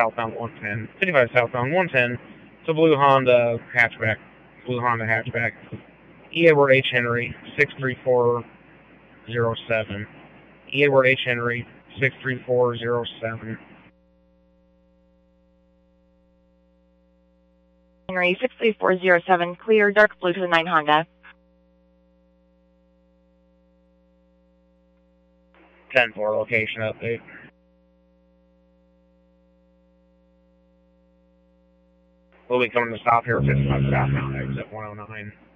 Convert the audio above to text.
southbound 110. 55 southbound 110. It's a blue Honda hatchback. E. Edward H. Henry, 63407. E. Edward H. Henry, 63407. Henry 63407, clear, dark blue to the 9 Honda. 10-4 location update. We'll be coming to stop here at 55 southbound, exit 109.